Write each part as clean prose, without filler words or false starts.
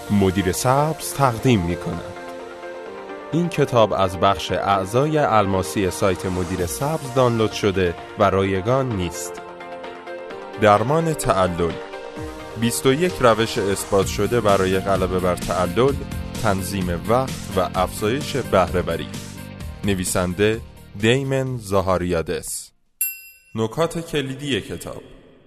مدیر سبز تقدیم می کند. این کتاب از بخش اعضای الماسی سایت مدیر سبز دانلود شده و رایگان نیست. درمان تعلل، 21 روش اثبات شده برای غلبه بر تعلل، تنظیم وقت و افزایش بهره‌وری. نویسنده دیمن زاهاریادس. نکات کلیدی کتاب: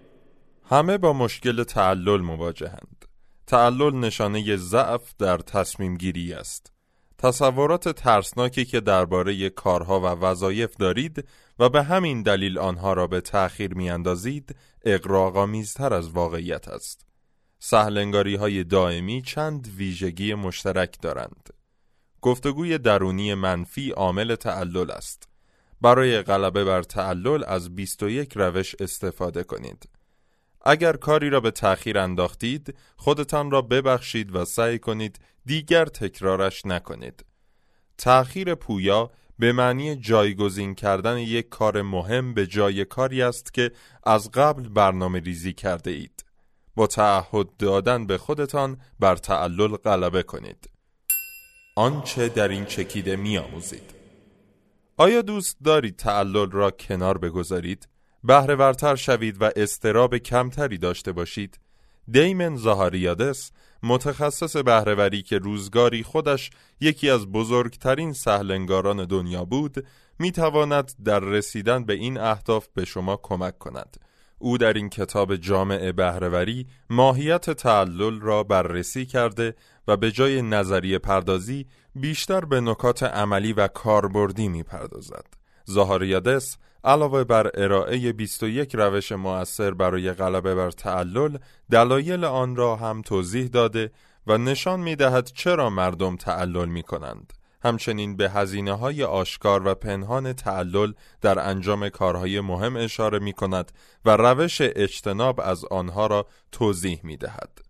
همه با مشکل تعلل مواجهند. تعلل نشانه ضعف در تصمیم گیری است. تصورات ترسناکی که درباره کارها و وظایف دارید و به همین دلیل آنها را به تأخیر می‌اندازید، اغراق‌آمیزتر از واقعیت است. سهل‌انگاری‌های دائمی چند ویژگی مشترک دارند. گفتگوی درونی منفی عامل تعلل است. برای غلبه بر تعلل از 21 روش استفاده کنید. اگر کاری را به تأخیر انداختید، خودتان را ببخشید و سعی کنید دیگر تکرارش نکنید. تأخیر پویا به معنی جایگزین کردن یک کار مهم به جای کاری است که از قبل برنامه ریزی کرده اید. با تعهد دادن به خودتان بر تعلل غلبه کنید. آنچه در این چکیده می‌آموزید. آیا دوست دارید تعلل را کنار بگذارید؟ بهره‌ورتر شوید و اضطراب کمتری داشته باشید؟ دیمن زاهاریادس، متخصص بهره‌وری که روزگاری خودش یکی از بزرگترین سهل‌انگاران دنیا بود، می‌تواند در رسیدن به این اهداف به شما کمک کند. او در این کتاب جامع بهره‌وری ماهیت تعلل را بررسی کرده و به جای نظریه پردازی بیشتر به نکات عملی و کاربردی می‌پردازد. زاهاریادس علاوه بر ارائه 21 روش مؤثر برای غلبه بر تعلل، دلایل آن را هم توضیح داده و نشان می‌دهد چرا مردم تعلل می‌کنند. همچنین به هزینه‌های آشکار و پنهان تعلل در انجام کارهای مهم اشاره می‌کند و روش اجتناب از آنها را توضیح می‌دهد.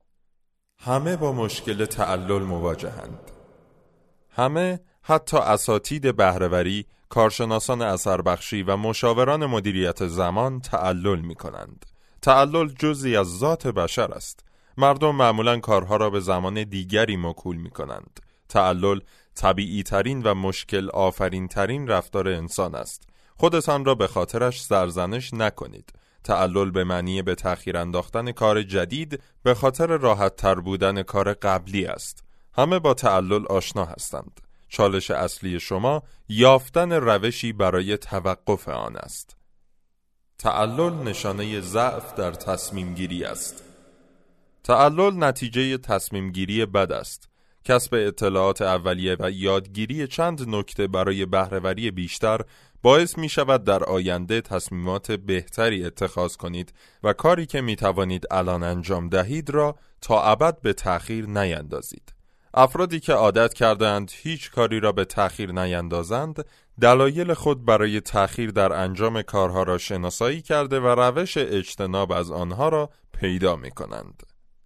همه با مشکل تعلل مواجهند. همه، حتی اساتید بهره‌وری، کارشناسان اثربخشی و مشاوران مدیریت زمان تعلل می‌کنند. تعلل جزئی از ذات بشر است. مردم معمولاً کارها را به زمان دیگری موکول می‌کنند. تعلل طبیعی ترین و مشکل آفرین ترین رفتار انسان است. خودتان را به خاطرش سرزنش نکنید. تعلل به معنی به تأخیر انداختن کار جدید به خاطر راحت تر بودن کار قبلی است. همه با تعلل آشنا هستند. چالش اصلی شما یافتن روشی برای توقف آن است. تعلل نشانه ضعف در تصمیم گیری است. تعلل نتیجه تصمیم گیری بد است. کسب اطلاعات اولیه و یادگیری چند نکته برای بهره‌وری بیشتر باعث می شود در آینده تصمیمات بهتری اتخاذ کنید و کاری که می توانید الان انجام دهید را تا ابد به تأخیر نیندازید. افرادی که عادت کردند هیچ کاری را به تأخیر نیندازند، دلایل خود برای تأخیر در انجام کارها را شناسایی کرده و روش اجتناب از آنها را پیدا می کنند.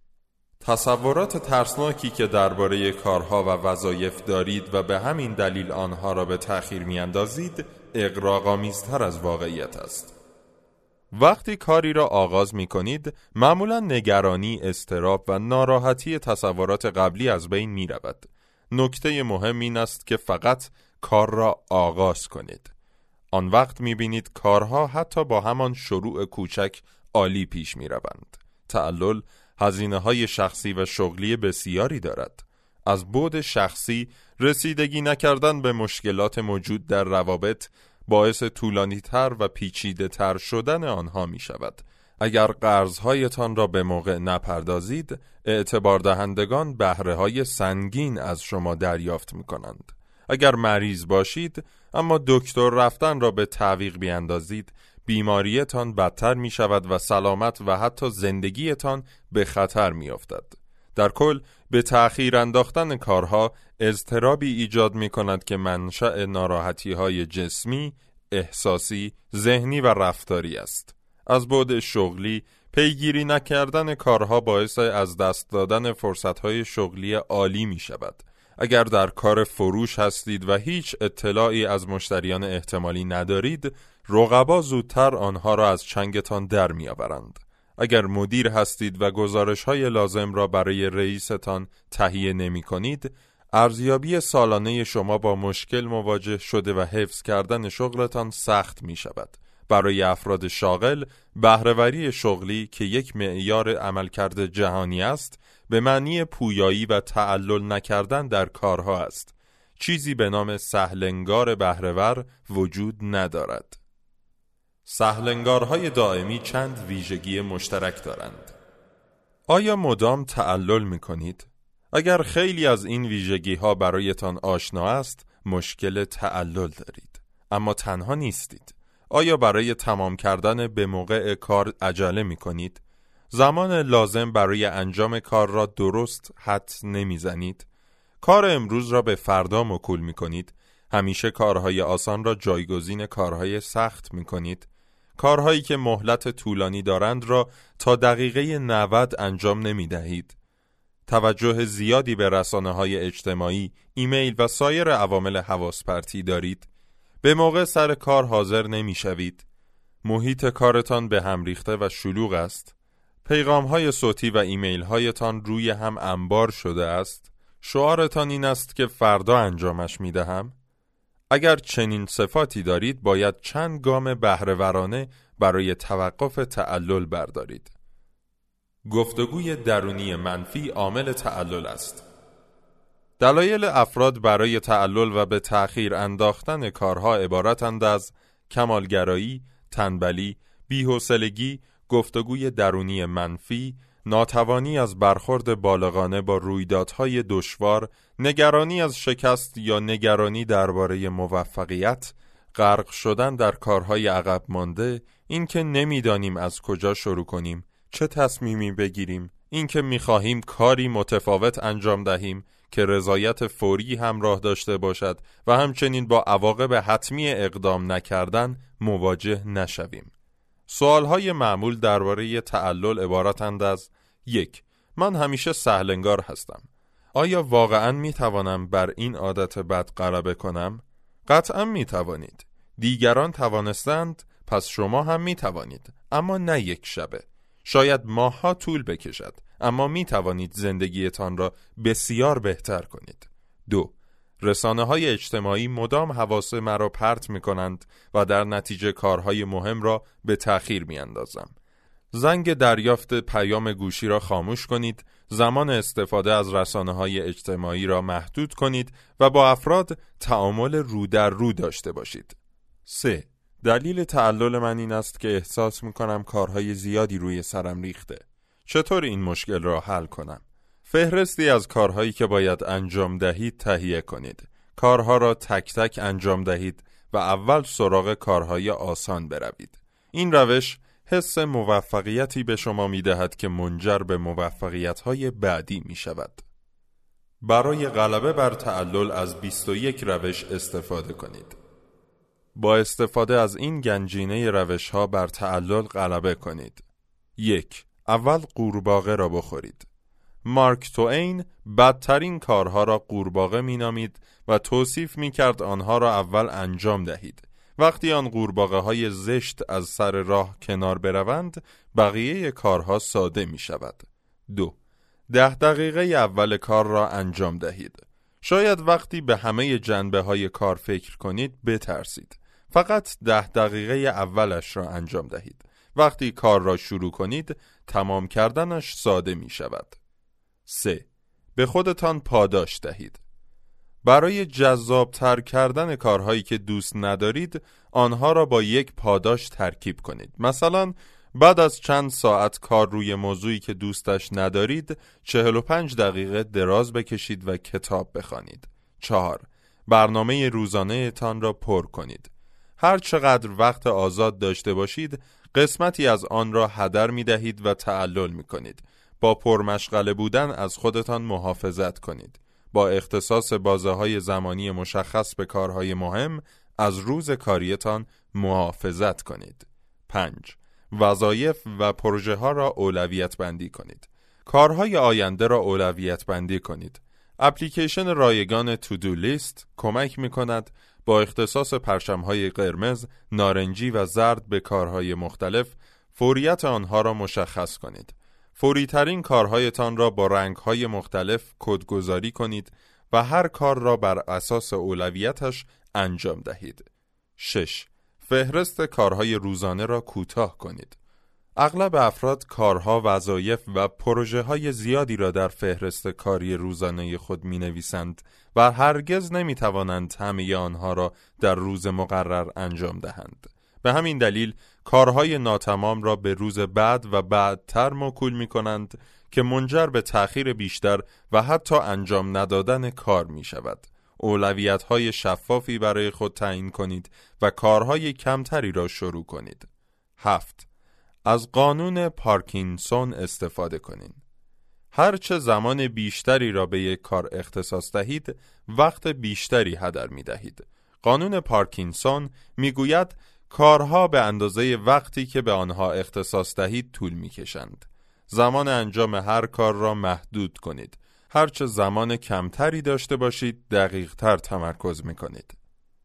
تصورات ترسناکی که درباره کارها و وظایف دارید و به همین دلیل آنها را به تأخیر می‌اندازید، اغراق‌آمیزتر از واقعیت است. وقتی کاری را آغاز می‌کنید، معمولاً نگرانی، اضطراب و ناراحتی تصورات قبلی از بین می‌رود. نکته مهم این است که فقط کار را آغاز کنید. آن وقت می‌بینید کارها حتی با همان شروع کوچک عالی پیش می‌روند. تعلل هزینه‌های شخصی و شغلی بسیاری دارد. از بعد شخصی، رسیدگی نکردن به مشکلات موجود در روابط باعث طولانی‌تر و پیچیده‌تر شدن آنها می شود. اگر قرض‌هایتان را به موقع نپردازید، اعتبار دهندگان بهره‌های سنگین از شما دریافت می کنند. اگر مریض باشید، اما دکتر رفتن را به تعویق بیاندازید، بیماریتان بدتر می شود و سلامت و حتی زندگیتان به خطر می افتد. در کل، به تأخیر انداختن کارها اضطرابی ایجاد می کند که منشأ ناراحتی های جسمی، احساسی، ذهنی و رفتاری است. از بعد شغلی، پیگیری نکردن کارها باعث از دست دادن فرصت‌های شغلی عالی می شود. اگر در کار فروش هستید و هیچ اطلاعی از مشتریان احتمالی ندارید، رقبا زودتر آنها را از چنگتان در می آورند. اگر مدیر هستید و گزارش‌های لازم را برای رئیستان تهیه نمی‌کنید، ارزیابی سالانه شما با مشکل مواجه شده و حفظ کردن شغلتان سخت می‌شود. برای افراد شاغل، بهره‌وری شغلی که یک معیار عملکرد جهانی است، به معنی پویایی و تعلل نکردن در کارها است. چیزی به نام سهلنگار بهره‌ور وجود ندارد. سهلنگارهای دائمی چند ویژگی مشترک دارند. آیا مدام تعلل می‌کنید؟ اگر خیلی از این ویژگی‌ها برایتان آشنا است، مشکل تعلل دارید. اما تنها نیستید. آیا برای تمام کردن به موقع کار عجله می‌کنید؟ زمان لازم برای انجام کار را درست حدس نمی‌زنید؟ کار امروز را به فردا موکول می‌کنید؟ همیشه کارهای آسان را جایگزین کارهای سخت می‌کنید؟ کارهایی که مهلت طولانی دارند را تا دقیقه 90 انجام نمی‌دهید؟ توجه زیادی به رسانه‌های اجتماعی، ایمیل و سایر عوامل حواس پرتی دارید؟ به موقع سر کار حاضر نمی‌شوید؟ محیط کارتان به هم ریخته و شلوغ است؟ پیغام‌های صوتی و ایمیل‌هایتان روی هم انبار شده است؟ شعارتان این است که فردا انجامش می‌دهم؟ اگر چنین صفاتی دارید، باید چند گام بهره‌ورانه برای توقف تعلل بردارید. گفتگوی درونی منفی عامل تعلل است. دلایل افراد برای تعلل و به تأخیر انداختن کارها عبارتند از کمالگرایی، تنبلی، بی‌حوصلگی، گفتگوی درونی منفی، ناتوانی از برخورد بالغانه با رویدادهای دشوار، نگرانی از شکست یا نگرانی درباره موفقیت، غرق شدن در کارهای عقب مانده، اینکه نمیدانیم از کجا شروع کنیم، چه تصمیمی بگیریم، اینکه می‌خواهیم کاری متفاوت انجام دهیم که رضایت فوری همراه داشته باشد و همچنین با عواقب حتمی اقدام نکردن مواجه نشویم. سوالهای معمول درباره تعلل عبارتند از 1. من همیشه سهلنگار هستم. آیا واقعاً میتوانم بر این عادت بد غلبه کنم؟ قطعاً میتوانید. دیگران توانستند، پس شما هم میتوانید، اما نه یک شبه. شاید ماه‌ها طول بکشد، اما میتوانید زندگیتان را بسیار بهتر کنید. 2. رسانه‌های اجتماعی مدام حواس مرا پرت می‌کنند و در نتیجه کارهای مهم را به تأخیر می‌اندازم. زنگ دریافت پیام گوشی را خاموش کنید، زمان استفاده از رسانه‌های اجتماعی را محدود کنید و با افراد تعامل رو در رو داشته باشید. 3. دلیل تعلل من این است که احساس می‌کنم کارهای زیادی روی سرم ریخته. چطور این مشکل را حل کنم؟ فهرستی از کارهایی که باید انجام دهید تهیه کنید. کارها را تک تک انجام دهید و اول سراغ کارهای آسان بروید. این روش حس موفقیتی به شما می‌دهد که منجر به موفقیت‌های بعدی می‌شود. برای غلبه بر تعلل از 21 روش استفاده کنید. با استفاده از این گنجینه روش‌ها بر تعلل غلبه کنید. 1. اول قورباغه را بخورید. مارک توین بدترین کارها را قورباغه می‌نامید و توصیف می‌کرد آنها را اول انجام دهید. وقتی آن قورباغه‌های زشت از سر راه کنار بروند، بقیه کارها ساده می‌شود. 2. 10 دقیقه اول کار را انجام دهید. شاید وقتی به همه جنبه‌های کار فکر کنید بترسید. فقط 10 دقیقه اولش را انجام دهید. وقتی کار را شروع کنید، تمام کردنش ساده می شود. 3. به خودتان پاداش دهید. برای جذاب‌تر کردن کارهایی که دوست ندارید، آنها را با یک پاداش ترکیب کنید. مثلا بعد از چند ساعت کار روی موضوعی که دوستش ندارید، 45 دقیقه دراز بکشید و کتاب بخوانید. 4. برنامه روزانه تان را پر کنید. هر چقدر وقت آزاد داشته باشید، قسمتی از آن را هدر می دهید و تعلل می کنید. با پرمشغله بودن از خودتان محافظت کنید. با اختصاص بازه‌های زمانی مشخص به کارهای مهم از روز کاریتان محافظت کنید. 5. وظایف و پروژه ها را اولویت بندی کنید. کارهای آینده را اولویت بندی کنید. اپلیکیشن رایگان تو دو لیست کمک می کند با اختصاص پرچم‌های قرمز، نارنجی و زرد به کارهای مختلف فوریت آنها را مشخص کنید. فوری‌ترین کارهایتان را با رنگ‌های مختلف کدگذاری کنید و هر کار را بر اساس اولویتش انجام دهید. 6. فهرست کارهای روزانه را کوتاه کنید. اغلب افراد کارها، وظایف و پروژه‌های زیادی را در فهرست کاری روزانه خود می‌نویسند و هرگز نمی‌توانند همه آنها را در روز مقرر انجام دهند. به همین دلیل کارهای ناتمام را به روز بعد و بعدتر موکول می‌کنند که منجر به تأخیر بیشتر و حتی انجام ندادن کار می‌شود. اولویت‌های شفافی برای خود تعیین کنید و کارهای کمتری را شروع کنید. 7. از قانون پارکینسون استفاده کنید. هرچه زمان بیشتری را به یک کار اختصاص دهید، وقت بیشتری هدر می دهید. قانون پارکینسون می گوید کارها به اندازه وقتی که به آنها اختصاص دهید طول می کشند. زمان انجام هر کار را محدود کنید. هرچه زمان کمتری داشته باشید، دقیق تر تمرکز می کنید.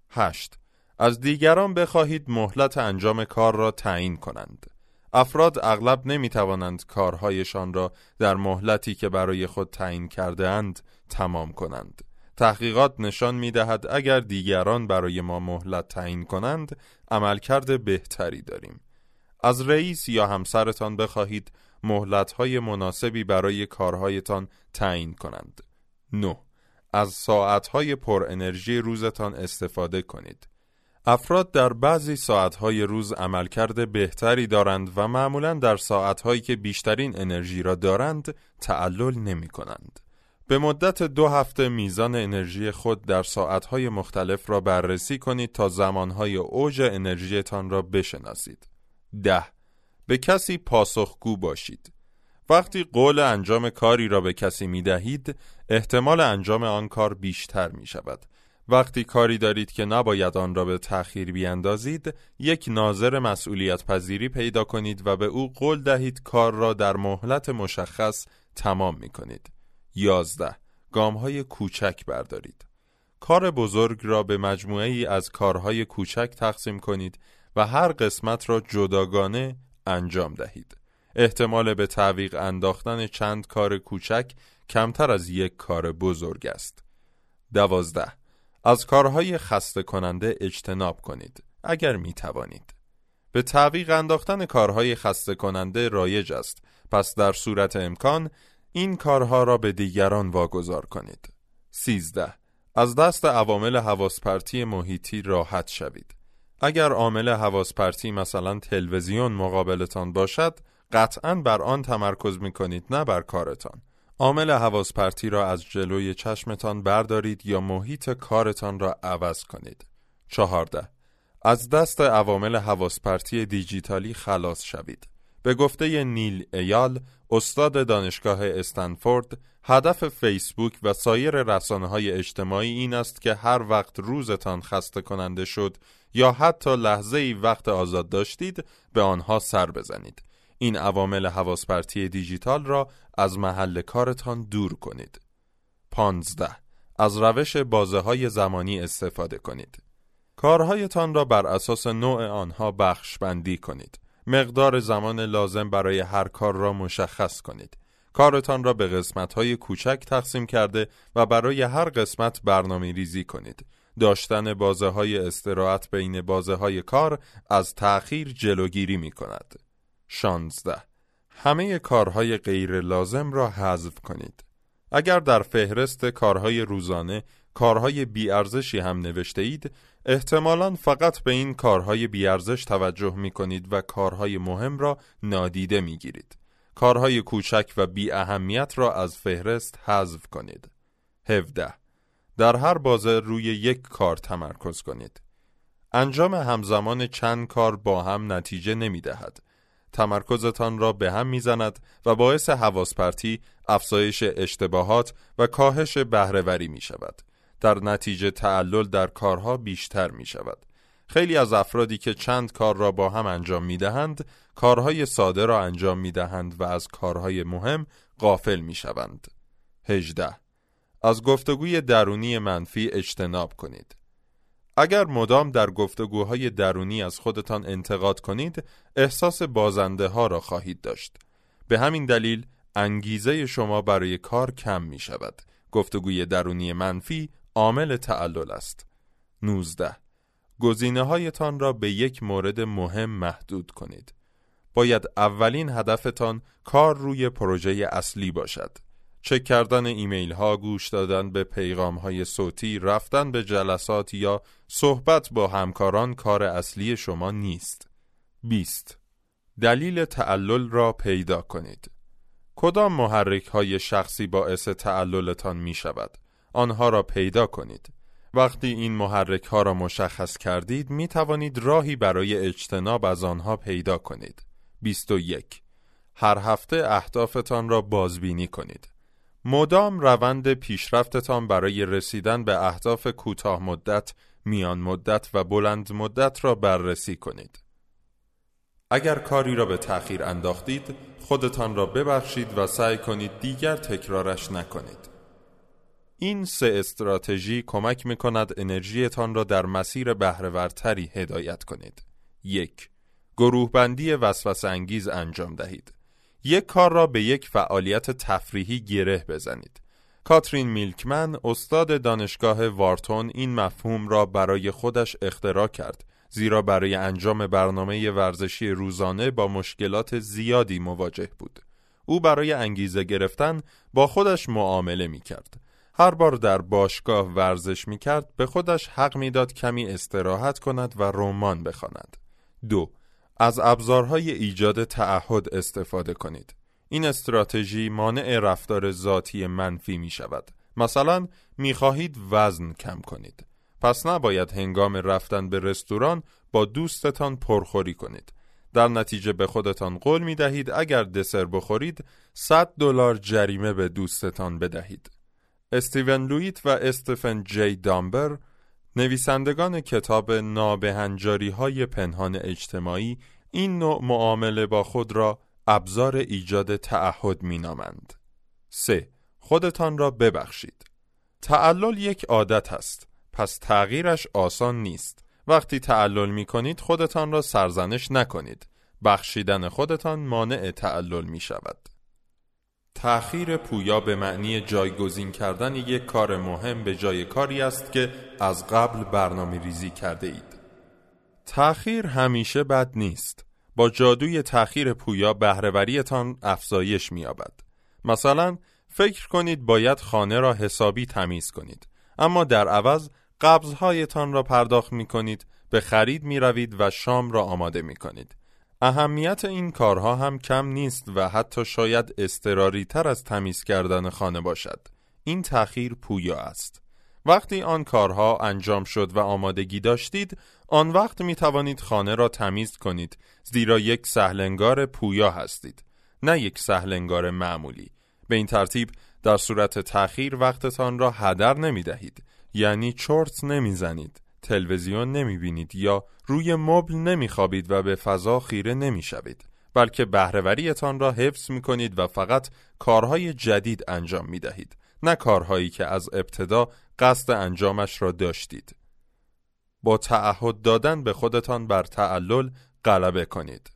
8. از دیگران بخواهید مهلت انجام کار را تعیین کنند. افراد اغلب نمی توانند کارهایشان را در مهلتی که برای خود تعیین کرده اند تمام کنند. تحقیقات نشان می دهد اگر دیگران برای ما مهلت تعیین کنند، عملکرد بهتری داریم. از رئیس یا همسرتان بخواهید مهلت‌های مناسبی برای کارهایتان تعیین کنند. 9. از ساعت‌های پر انرژی روزتان استفاده کنید. افراد در بعضی ساعتهای روز عملکرد بهتری دارند و معمولاً در ساعتهایی که بیشترین انرژی را دارند تعلل نمی کنند. به مدت 2 هفته میزان انرژی خود در ساعتهای مختلف را بررسی کنید تا زمانهای اوج انرژیتان را بشناسید. 10. به کسی پاسخگو باشید. وقتی قول انجام کاری را به کسی می دهید، احتمال انجام آن کار بیشتر می شود. وقتی کاری دارید که نباید آن را به تأخیر بیاندازید، یک ناظر مسئولیت پذیری پیدا کنید و به او قول دهید کار را در مهلت مشخص تمام می کنید. 11. گام‌های کوچک بردارید. کار بزرگ را به مجموعه‌ای از کارهای کوچک تقسیم کنید و هر قسمت را جداگانه انجام دهید. احتمال به تعویق انداختن چند کار کوچک کمتر از یک کار بزرگ است. 12. از کارهای خسته کننده اجتناب کنید اگر می توانید. به تعویق انداختن کارهای خسته کننده رایج است، پس در صورت امکان این کارها را به دیگران واگذار کنید. 13. از دست عوامل حواس پرتی محیطی راحت شوید. اگر عامل حواس پرتی مثلا تلویزیون مقابلتان باشد، قطعاً بر آن تمرکز می کنید، نه بر کارتان. عامل حواس پرتی را از جلوی چشمتان بردارید یا محیط کارتان را عوض کنید. 14. از دست عوامل حواس پرتی دیجیتالی خلاص شوید. به گفته نیل ایال، استاد دانشگاه استنفورد، هدف فیسبوک و سایر رسانه‌های اجتماعی این است که هر وقت روزتان خسته کننده شد یا حتی لحظه‌ای وقت آزاد داشتید، به آنها سر بزنید. این عوامل حواس پرتی دیجیتال را از محل کارتان دور کنید. 15. از روش بازه‌های زمانی استفاده کنید. کارهایتان را بر اساس نوع آنها بخش بندی کنید. مقدار زمان لازم برای هر کار را مشخص کنید. کارتان را به قسمت‌های کوچک تقسیم کرده و برای هر قسمت برنامه‌ریزی کنید. داشتن بازه‌های استراحت بین بازه‌های کار از تأخیر جلوگیری می‌کند. 16. همه کارهای غیر لازم را حذف کنید. اگر در فهرست کارهای روزانه کارهای بی‌ارزشی هم نوشته اید، احتمالاً فقط به این کارهای بی‌ارزش توجه می‌کنید و کارهای مهم را نادیده می‌گیرید. کارهای کوچک و بی اهمیت را از فهرست حذف کنید. 17. در هر بازه روی یک کار تمرکز کنید. انجام همزمان چند کار با هم نتیجه نمی‌دهد. تمرکزتان را به هم می‌زند و باعث حواس پرتی، افزایش اشتباهات و کاهش بهره‌وری می‌شود. در نتیجه تعلل در کارها بیشتر می‌شود. خیلی از افرادی که چند کار را با هم انجام می‌دهند، کارهای ساده را انجام می‌دهند و از کارهای مهم غافل می‌شوند. 18. از گفتگوی درونی منفی اجتناب کنید. اگر مدام در گفتگوهای درونی از خودتان انتقاد کنید، احساس بازنده ها را خواهید داشت. به همین دلیل انگیزه شما برای کار کم می شود. گفتگوی درونی منفی عامل تعلل است. 19. گزینه‌هایتان را به یک مورد مهم محدود کنید. باید اولین هدفتان کار روی پروژه اصلی باشد. چک کردن ایمیل ها، گوش دادن به پیغام های صوتی، رفتن به جلسات یا صحبت با همکاران کار اصلی شما نیست. 20. دلیل تعلل را پیدا کنید. کدام محرک های شخصی باعث تعللتان می شود؟ آنها را پیدا کنید. وقتی این محرک ها را مشخص کردید، می توانید راهی برای اجتناب از آنها پیدا کنید. 21. هر هفته اهدافتان را بازبینی کنید. مدام روند پیشرفتتان برای رسیدن به اهداف کوتاه مدت، میان مدت و بلند مدت را بررسی کنید. اگر کاری را به تأخیر انداختید، خودتان را ببخشید و سعی کنید دیگر تکرارش نکنید. این 3 استراتژی کمک می‌کند انرژیتان را در مسیر بهره‌ورتری هدایت کنید. 1. گروه بندی وسوسه انگیز انجام دهید. یک کار را به یک فعالیت تفریحی گره بزنید. کاترین میلکمن، استاد دانشگاه وارتون، این مفهوم را برای خودش اختراع کرد، زیرا برای انجام برنامه ورزشی روزانه با مشکلات زیادی مواجه بود. او برای انگیزه گرفتن با خودش معامله می کرد. هر بار در باشگاه ورزش می کرد، به خودش حق می داد کمی استراحت کند و رمان بخواند. 2. از ابزارهای ایجاد تعهد استفاده کنید. این استراتژی مانع رفتار ذاتی منفی می شود. مثلا می خواهید وزن کم کنید. پس نباید هنگام رفتن به رستوران با دوستتان پرخوری کنید. در نتیجه به خودتان قول می دهید اگر دسر بخورید $100 جریمه به دوستتان بدهید. استیون لویت و استفن جی دامبر، نویسندگان کتاب نابهنجاری‌های پنهان اجتماعی، این نوع معامله با خود را ابزار ایجاد تعهد می‌نامند. 3. خودتان را ببخشید. تعلل یک عادت است، پس تغییرش آسان نیست. وقتی تعلل می‌کنید خودتان را سرزنش نکنید. بخشیدن خودتان مانع تعلل می‌شود. تأخیر پویا به معنی جایگزین کردن یک کار مهم به جای کاری است که از قبل برنامه ریزی کرده اید. تأخیر همیشه بد نیست. با جادوی تأخیر پویا بهره‌وریتان افزایش می‌یابد. مثلا فکر کنید باید خانه را حسابی تمیز کنید، اما در عوض قبض‌هایتان را پرداخت می‌کنید، به خرید می‌روید و شام را آماده می‌کنید. اهمیت این کارها هم کم نیست و حتی شاید اضطراری تر از تمیز کردن خانه باشد. این تأخیر پویا است. وقتی آن کارها انجام شد و آمادگی داشتید، آن وقت می توانید خانه را تمیز کنید، زیرا یک سهلنگار پویا هستید، نه یک سهلنگار معمولی. به این ترتیب در صورت تأخیر وقتتان را هدر نمی دهید، یعنی چرت نمی زنید، تلویزیون نمی بینید یا روی مبل نمی خوابید و به فضا خیره نمی شوید، بلکه بهره‌وریتان را حفظ می کنید و فقط کارهای جدید انجام می دهید، نه کارهایی که از ابتدا قصد انجامش را داشتید. با تعهد دادن به خودتان بر تعلل غلبه کنید.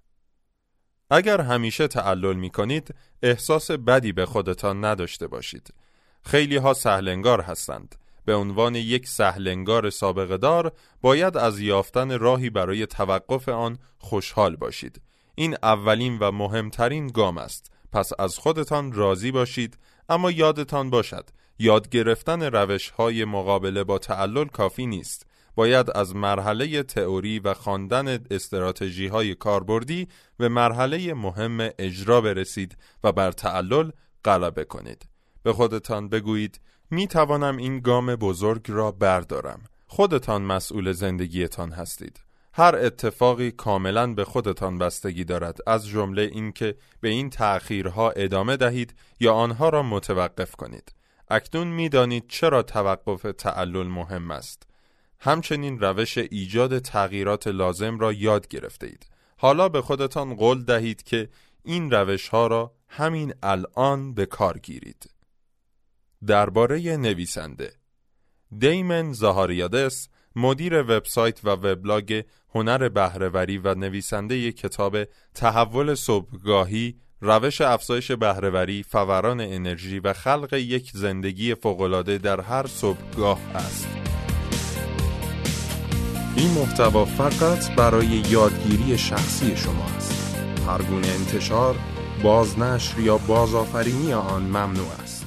اگر همیشه تعلل می کنید، احساس بدی به خودتان نداشته باشید. خیلی ها سهلنگار هستند. به عنوان یک سهلنگار سابقه دار باید از یافتن راهی برای توقف آن خوشحال باشید. این اولین و مهمترین گام است. پس از خودتان راضی باشید، اما یادتان باشد یاد گرفتن روش‌های مقابله با تعلل کافی نیست. باید از مرحله تئوری و خواندن استراتژی‌های کاربردی به مرحله مهم اجرا برسید و بر تعلل غلبه کنید. به خودتان بگویید می توانم این گام بزرگ را بردارم. خودتان مسئول زندگیتان هستید. هر اتفاقی کاملاً به خودتان بستگی دارد، از جمله اینکه به این تأخیرها ادامه دهید یا آنها را متوقف کنید. اکنون می دانید چرا توقف تعلل مهم است. همچنین روش ایجاد تغییرات لازم را یاد گرفته اید. حالا به خودتان قول دهید که این روش‌ها را همین الان به کار گیرید. درباره نویسنده دیمن زاهاریادس، مدیر وبسایت و وبلاگ هنر بهره‌وری و نویسنده کتاب تحول صبحگاهی، روش افزایش بهره‌وری، فوران انرژی و خلق یک زندگی فوق‌العاده در هر صبحگاه است. این محتوا فقط برای یادگیری شخصی شما است. هر گونه انتشار، بازنشر یا بازآفرینی آن ممنوع است.